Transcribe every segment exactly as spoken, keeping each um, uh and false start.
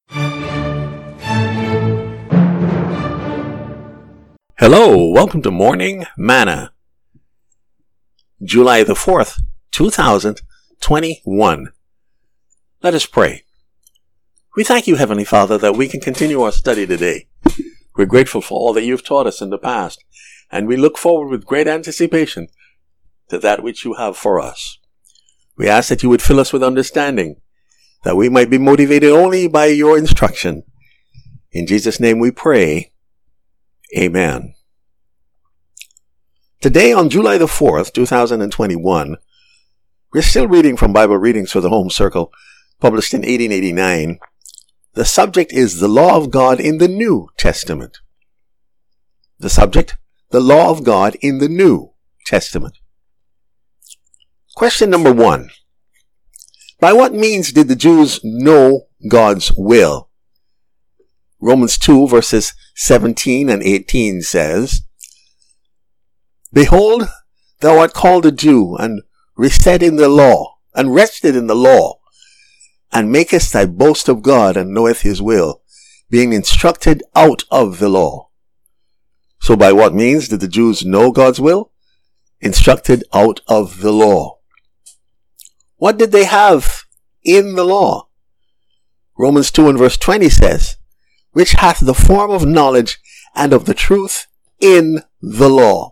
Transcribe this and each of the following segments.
Hello, welcome to Morning Manna, July the fourth, two thousand twenty-one. Let us pray. We thank you, Heavenly Father, that we can continue our study today. We're grateful for all that you've taught us in the past, and we look forward with great anticipation to that which you have for us. We ask that you would fill us with understanding, that we might be motivated only by your instruction. In Jesus' name we pray. Amen. Today, on July the fourth, two thousand twenty-one, we're still reading from Bible Readings for the Home Circle, published in eighteen eighty-nine. The subject is the law of God in the New Testament. The subject, the law of God in the New Testament. Question number one. By what means did the Jews know God's will? Romans two verses seventeen and eighteen says, Behold, thou art called a Jew, and rested in the law, and rested in the law, and makest thy boast of God, and knoweth his will, being instructed out of the law. So by what means did the Jews know God's will? Instructed out of the law. What did they have in the law? Romans two and verse twenty says, Which hath the form of knowledge and of the truth in the law.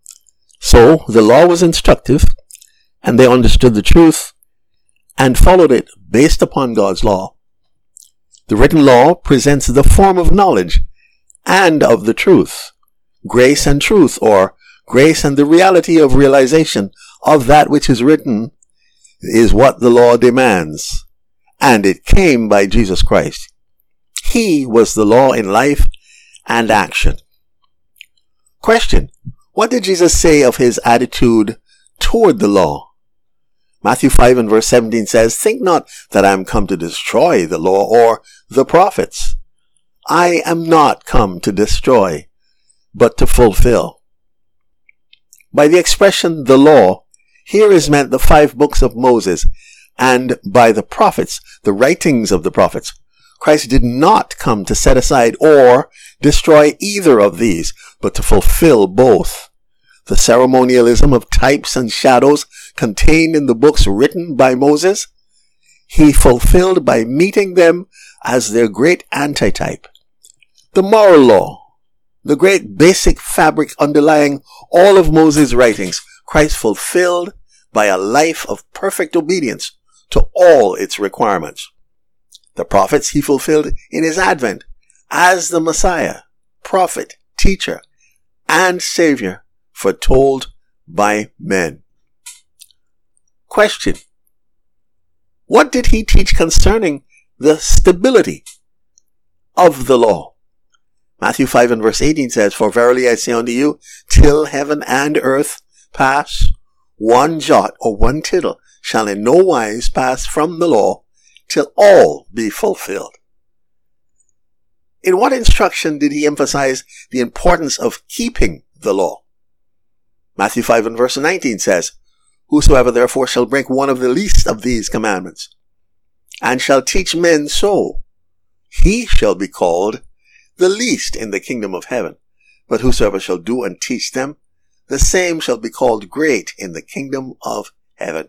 So the law was instructive, and they understood the truth and followed it based upon God's law. The written law presents the form of knowledge and of the truth. Grace and truth, or grace and the reality of realization of that which is written, is what the law demands. And it came by Jesus Christ. He was the law in life and action. Question. What did Jesus say of his attitude toward the law? Matthew five and verse seventeen says, Think not that I am come to destroy the law or the prophets. I am not come to destroy, but to fulfill. By the expression the law, here is meant the five books of Moses, and by the prophets, the writings of the prophets. Christ did not come to set aside or destroy either of these, but to fulfill both. The ceremonialism of types and shadows contained in the books written by Moses, he fulfilled by meeting them as their great antitype. The moral law, the great basic fabric underlying all of Moses' writings, Christ fulfilled by a life of perfect obedience to all its requirements. The prophets he fulfilled in his advent as the Messiah, prophet, teacher, and Savior, foretold by men. Question. What did he teach concerning the stability of the law? Matthew five and verse eighteen says, For verily I say unto you, till heaven and earth pass, one jot or one tittle shall in no wise pass from the law, till all be fulfilled. In what instruction did he emphasize the importance of keeping the law? Matthew five and verse nineteen says, Whosoever therefore shall break one of the least of these commandments, and shall teach men so, he shall be called the least in the kingdom of heaven. But whosoever shall do and teach them, the same shall be called great in the kingdom of heaven.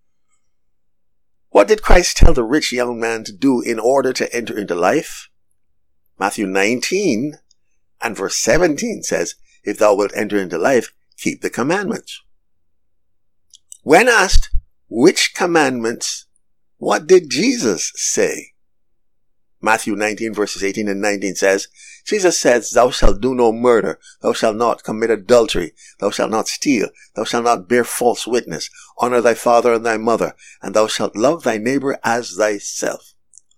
What did Christ tell the rich young man to do in order to enter into life? Matthew nineteen and verse seventeen says, If thou wilt enter into life, keep the commandments. When asked which commandments, what did Jesus say? Matthew nineteen verses eighteen and nineteen says, Jesus says, Thou shalt do no murder, thou shalt not commit adultery, thou shalt not steal, thou shalt not bear false witness, honor thy father and thy mother, and thou shalt love thy neighbor as thyself.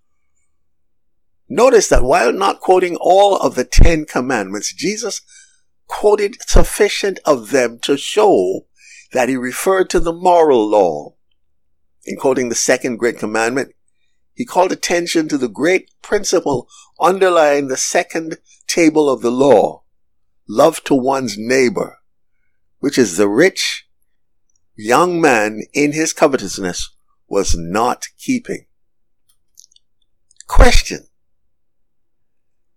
Notice that while not quoting all of the Ten Commandments, Jesus quoted sufficient of them to show that he referred to the moral law. In quoting the second great commandment, he called attention to the great principle underlying the second table of the law, love to one's neighbor, which is the rich young man in his covetousness was not keeping. Question.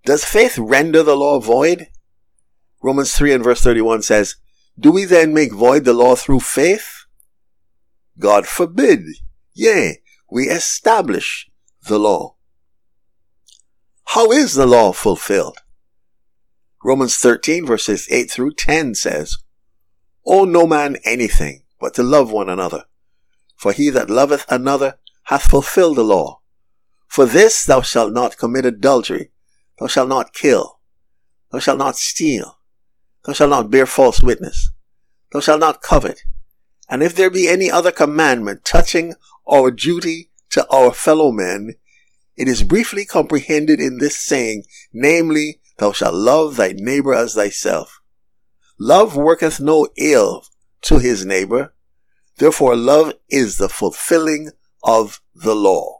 Does faith render the law void? Romans three and verse thirty-one says, do we then make void the law through faith? God forbid. Yea, we establish the law. How is the law fulfilled? Romans thirteen verses eight through ten says, owe no man anything but to love one another. For he that loveth another hath fulfilled the law. For this thou shalt not commit adultery, thou shalt not kill, thou shalt not steal, thou shalt not bear false witness, thou shalt not covet. And if there be any other commandment touching our duty to our fellow men, it is briefly comprehended in this saying, namely, thou shalt love thy neighbor as thyself. Love worketh no ill to his neighbor. Therefore love is the fulfilling of the law.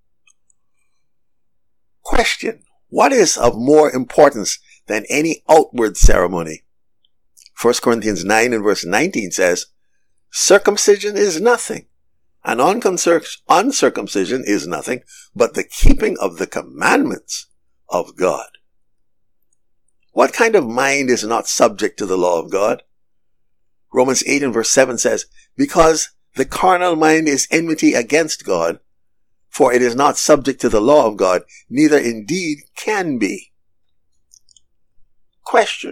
Question. What is of more importance than any outward ceremony? First Corinthians nine and verse nineteen says, circumcision is nothing, and uncircumcision is nothing, but the keeping of the commandments of God. What kind of mind is not subject to the law of God? Romans eight and verse seven says, because the carnal mind is enmity against God, for it is not subject to the law of God, neither indeed can be. Question.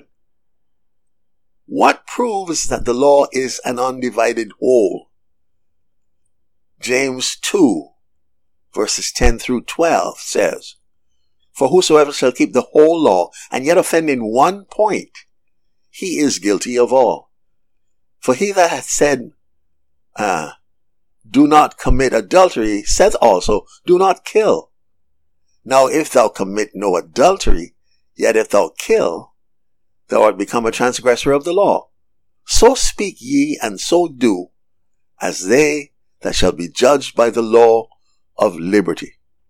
What proves that the law is an undivided whole? James two, verses ten through twelve says, for whosoever shall keep the whole law, and yet offend in one point, he is guilty of all. For he that hath said, uh, do not commit adultery, saith also, do not kill. Now if thou commit no adultery, yet if thou kill, thou art become a transgressor of the law. So speak ye, and so do, as they that shall be judged by the law of liberty.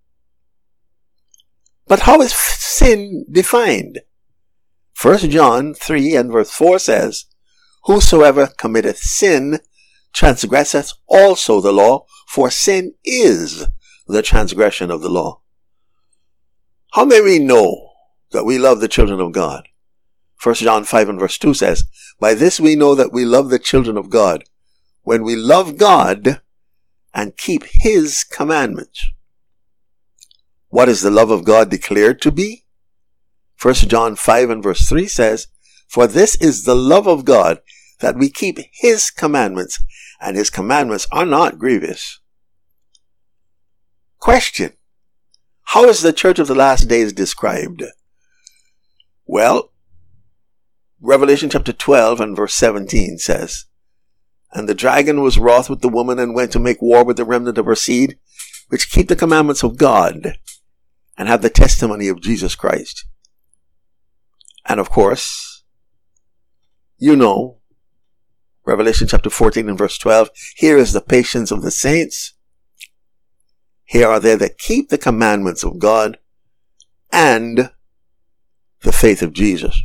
But how is sin defined? First John three and verse four says, whosoever committeth sin transgresseth also the law, for sin is the transgression of the law. How may we know that we love the children of God? First John five and verse two says, by this we know that we love the children of God, when we love God and keep his commandments. What is the love of God declared to be? First John five and verse three says, for this is the love of God, that we keep his commandments, and his commandments are not grievous. Question. How is the church of the last days described? Well, Revelation chapter twelve and verse seventeen says, and the dragon was wroth with the woman, and went to make war with the remnant of her seed, which keep the commandments of God, and have the testimony of Jesus Christ. And of course, you know, Revelation chapter fourteen and verse twelve, here is the patience of the saints. Here are they that keep the commandments of God and the faith of Jesus.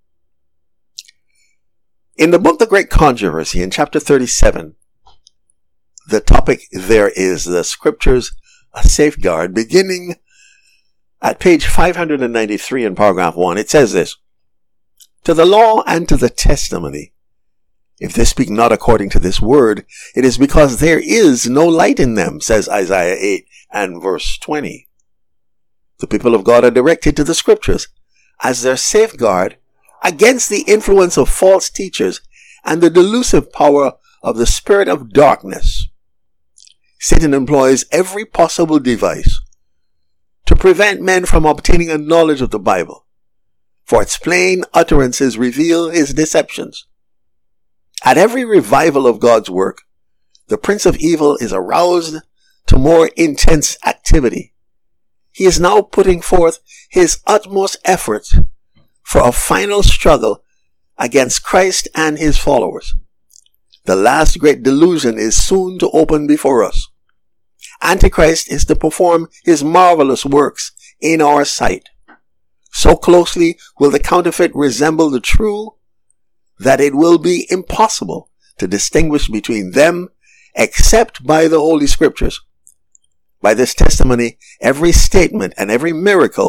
In the book The Great Controversy, in chapter thirty-seven, the topic there is the scriptures a safeguard, beginning at page five hundred ninety-three in paragraph one. It says this, to the law and to the testimony, if they speak not according to this word, it is because there is no light in them, says Isaiah eight and verse twenty. The people of God are directed to the scriptures as their safeguard against the influence of false teachers and the delusive power of the spirit of darkness. Satan employs every possible device to prevent men from obtaining a knowledge of the Bible, for its plain utterances reveal his deceptions. At every revival of God's work, the prince of evil is aroused to more intense activity. He is now putting forth his utmost efforts for a final struggle against Christ and his followers. The last great delusion is soon to open before us. Antichrist is to perform his marvelous works in our sight. So closely will the counterfeit resemble the true that it will be impossible to distinguish between them except by the Holy Scriptures. By this testimony, every statement and every miracle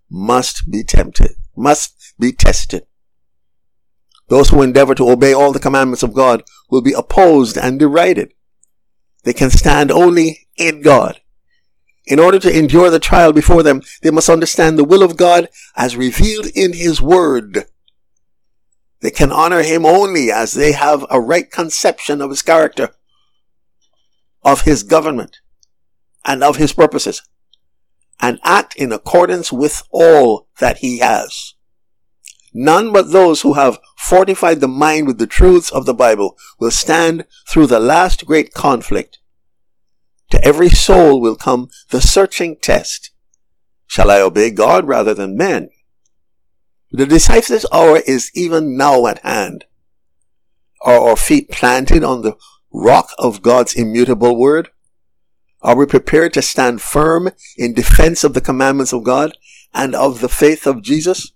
must be tempted, must be tested. Those who endeavor to obey all the commandments of God will be opposed and derided. They can stand only in God. In order to endure the trial before them, they must understand the will of God as revealed in His Word. They can honor Him only as they have a right conception of His character, of His government, and of His purposes, and act in accordance with all that He has. None but those who have fortified the mind with the truths of the Bible will stand through the last great conflict. To every soul will come the searching test. Shall I obey God rather than men? The decisive hour is even now at hand. Are our feet planted on the rock of God's immutable word? Are we prepared to stand firm in defense of the commandments of God and of the faith of Jesus?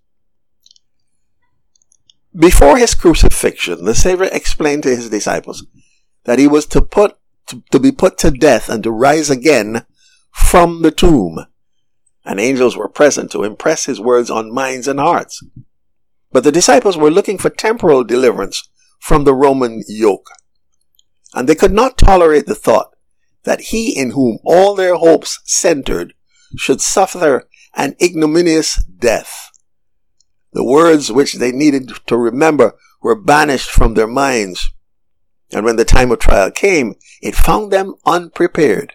Before His crucifixion, the Savior explained to His disciples that He was to put to, to be put to death and to rise again from the tomb. And angels were present to impress His words on minds and hearts. But the disciples were looking for temporal deliverance from the Roman yoke. And they could not tolerate the thought that He in whom all their hopes centered should suffer an ignominious death. The words which they needed to remember were banished from their minds. And when the time of trial came, it found them unprepared.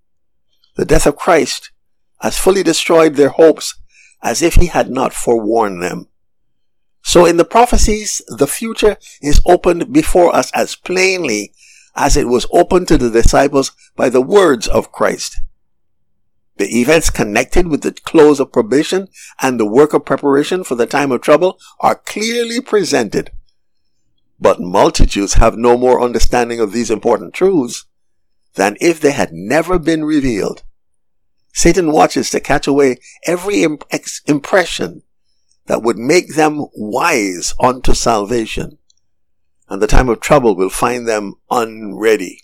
The death of Christ has fully destroyed their hopes as if He had not forewarned them. So in the prophecies, the future is opened before us as plainly as it was opened to the disciples by the words of Christ. The events connected with the close of probation and the work of preparation for the time of trouble are clearly presented. But multitudes have no more understanding of these important truths than if they had never been revealed. Satan watches to catch away every imp- ex- impression that would make them wise unto salvation, and the time of trouble will find them unready.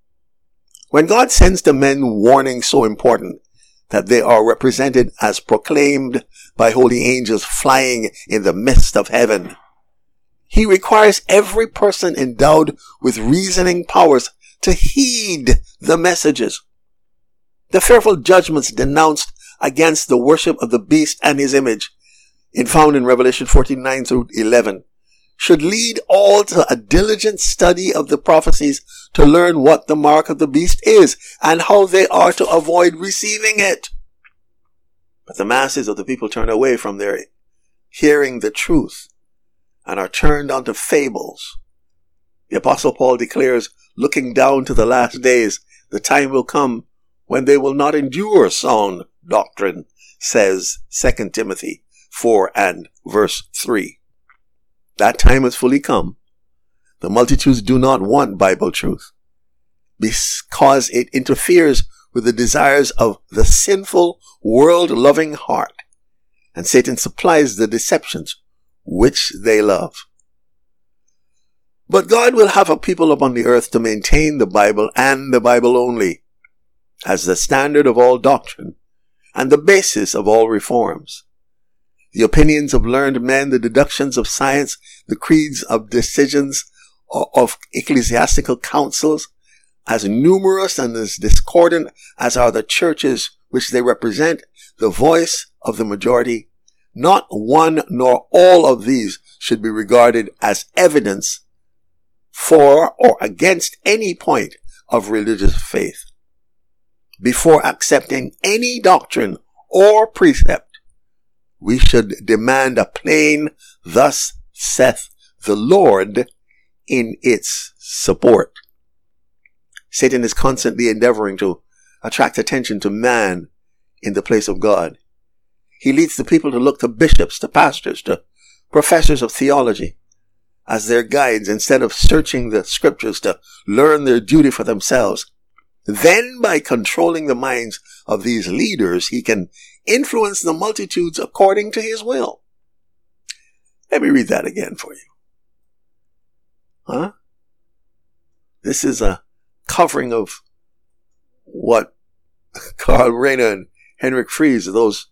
When God sends to men warnings so important that they are represented as proclaimed by holy angels flying in the midst of heaven, He requires every person endowed with reasoning powers to heed the messages. The fearful judgments denounced against the worship of the beast and his image, in found in Revelation fourteen nine through eleven, should lead all to a diligent study of the prophecies to learn what the mark of the beast is and how they are to avoid receiving it. But the masses of the people turn away from their hearing the truth and are turned onto fables. The Apostle Paul declares, looking down to the last days, the time will come when they will not endure sound doctrine, says Second Timothy four and verse three. That time has fully come. The multitudes do not want Bible truth because it interferes with the desires of the sinful, world-loving heart, and Satan supplies the deceptions which they love. But God will have a people upon the earth to maintain the Bible and the Bible only as the standard of all doctrine and the basis of all reforms. The opinions of learned men, the deductions of science, the creeds of decisions of ecclesiastical councils, as numerous and as discordant as are the churches which they represent, the voice of the majority, not one nor all of these should be regarded as evidence for or against any point of religious faith. Before accepting any doctrine or precept, we should demand a plain, "Thus saith the Lord," in its support. Satan is constantly endeavoring to attract attention to man in the place of God. He leads the people to look to bishops, to pastors, to professors of theology as their guides instead of searching the scriptures to learn their duty for themselves. Then, by controlling the minds of these leaders, he can influence the multitudes according to his will. Let me read that again for you. Huh? This is a covering of what Karl Rahner and Henrik Fries, those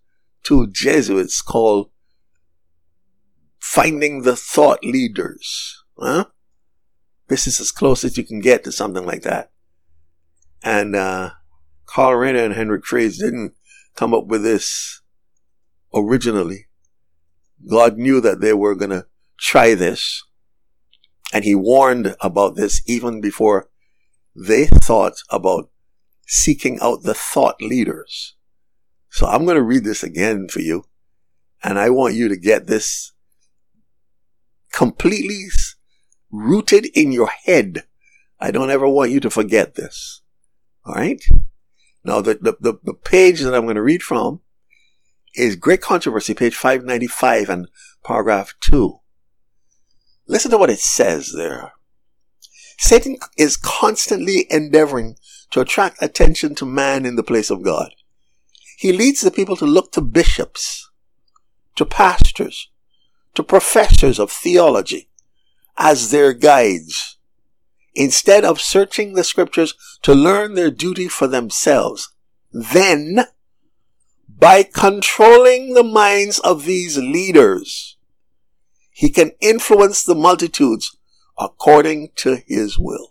two Jesuits called Finding the Thought Leaders. Huh? This is as close as you can get to something like that. And uh, Karl Rahner and Henrik Fries didn't come up with this originally. God knew that they were going to try this. And he warned about this even before they thought about seeking out the thought leaders. So I'm going to read this again for you. And I want you to get this completely rooted in your head. I don't ever want you to forget this. All right? Now, the, the, the, the page that I'm going to read from is Great Controversy, page five ninety-five and paragraph two. Listen to what it says there. Satan is constantly endeavoring to attract attention to man in the place of God. He leads the people to look to bishops, to pastors, to professors of theology as their guides, instead of searching the scriptures to learn their duty for themselves. Then, by controlling the minds of these leaders, he can influence the multitudes according to his will.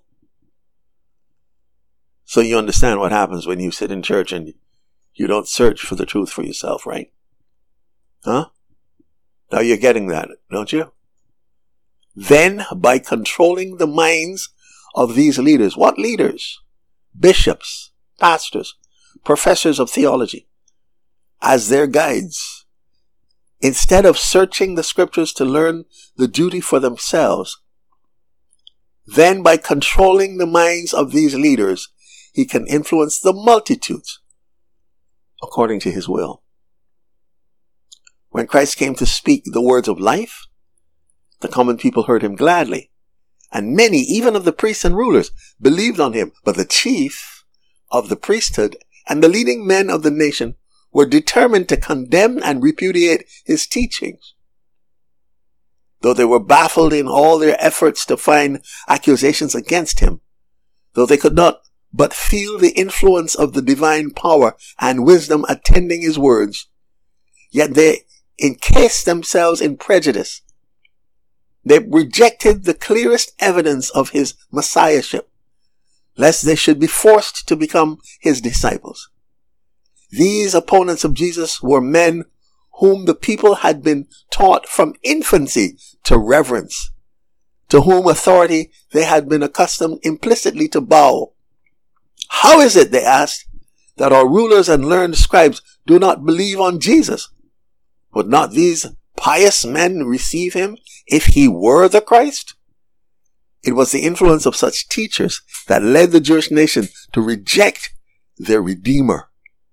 So you understand what happens when you sit in church and you don't search for the truth for yourself, right? Huh? Now you're getting that, don't you? Then, by controlling the minds of these leaders, what leaders? Bishops, pastors, professors of theology, as their guides, instead of searching the scriptures to learn the duty for themselves, then by controlling the minds of these leaders, he can influence the multitudes according to his will. When Christ came to speak the words of life, the common people heard him gladly, and many, even of the priests and rulers, believed on him. But the chief of the priesthood and the leading men of the nation were determined to condemn and repudiate his teachings. Though they were baffled in all their efforts to find accusations against him, though they could not but feel the influence of the divine power and wisdom attending his words, yet they encased themselves in prejudice. They rejected the clearest evidence of his messiahship, lest they should be forced to become his disciples. These opponents of Jesus were men whom the people had been taught from infancy to reverence, to whom authority they had been accustomed implicitly to bow. How is it, they asked, that our rulers and learned scribes do not believe on Jesus? Would not these pious men receive him if he were the Christ? It was the influence of such teachers that led the Jewish nation to reject their Redeemer.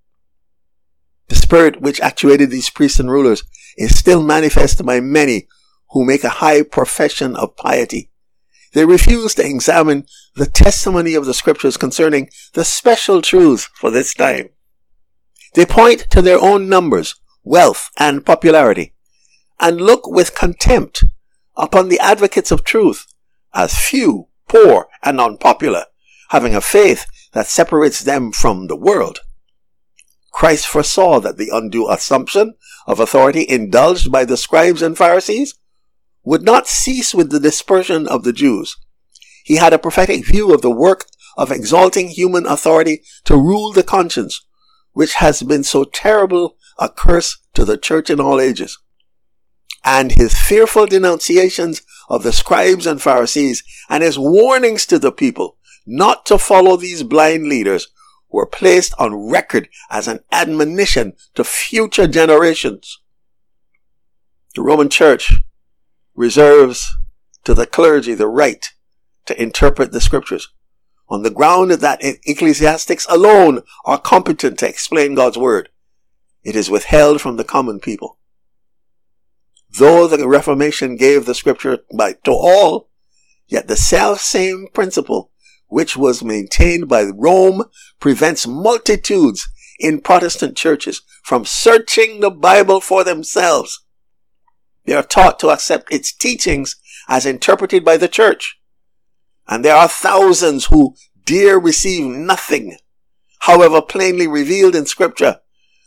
The spirit which actuated these priests and rulers is still manifest by many who make a high profession of piety. They refuse to examine the testimony of the scriptures concerning the special truths for this time. They point to their own numbers, wealth, and popularity, and look with contempt upon the advocates of truth as few, poor, and unpopular, having a faith that separates them from the world. Christ foresaw that the undue assumption of authority indulged by the scribes and Pharisees would not cease with the dispersion of the Jews. He had a prophetic view of the work of exalting human authority to rule the conscience, which has been so terrible a curse to the church in all ages. And his fearful denunciations of the scribes and Pharisees and his warnings to the people not to follow these blind leaders were placed on record as an admonition to future generations. The Roman Church reserves to the clergy the right to interpret the scriptures on the ground that ecclesiastics alone are competent to explain God's word. It is withheld from the common people. Though the Reformation gave the scripture by, to all, yet the self-same principle which was maintained by Rome prevents multitudes in Protestant churches from searching the Bible for themselves. They are taught to accept its teachings as interpreted by the church. And there are thousands who dare receive nothing, however plainly revealed in scripture,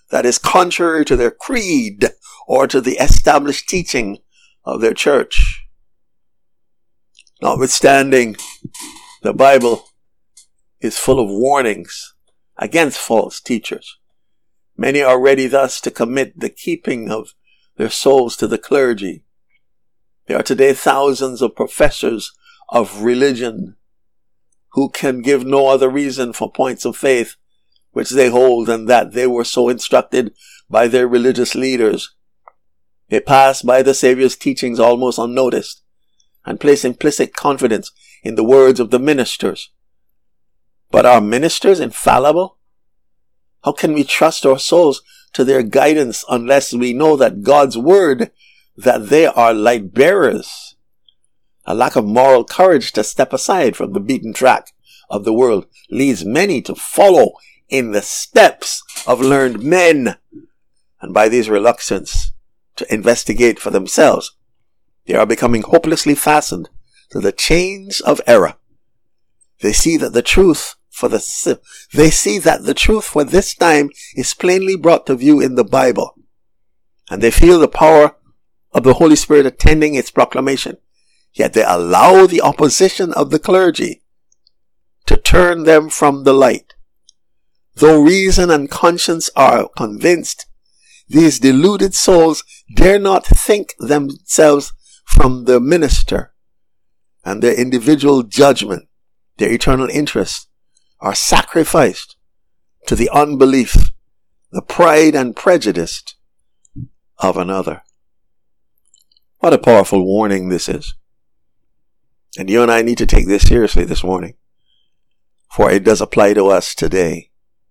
that is contrary to their creed or to the established teaching of their church. Notwithstanding, the Bible is full of warnings against false teachers. Many are ready thus to commit the keeping of their souls to the clergy. There are today thousands of professors of religion who can give no other reason for points of faith which they hold than that they were so instructed by their religious leaders. They pass by the Savior's teachings almost unnoticed and place implicit confidence in the words of the ministers. But are ministers infallible? How can we trust our souls to their guidance unless we know that God's word, that they are light bearers? A lack of moral courage to step aside from the beaten track of the world leads many to follow in the steps of learned men. And by this reluctance to investigate for themselves, they are becoming hopelessly fastened to the chains of error. They see that the truth for the they see that the truth for this time is plainly brought to view in the Bible, and they feel the power of the Holy Spirit attending its proclamation. Yet they allow the opposition of the clergy to turn them from the light. Though reason and conscience are convinced, these deluded souls dare not think themselves from the minister, and their individual judgment, their eternal interests, are sacrificed to the unbelief, the pride and prejudice of another. What a powerful warning this is. And you and I need to take this seriously this morning, for it does apply to us today.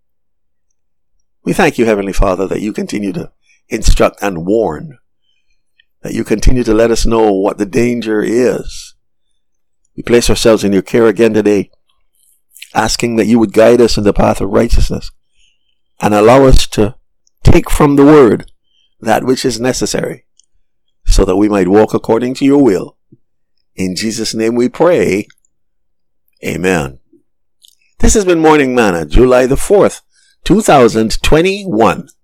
We thank you, Heavenly Father, that you continue to instruct and warn, that you continue to let us know what the danger is. We place ourselves in your care again today, asking that you would guide us in the path of righteousness and allow us to take from the word that which is necessary so that we might walk according to your will. In Jesus' name we pray. Amen. This has been Morning Manna, July the fourth, two thousand twenty-one.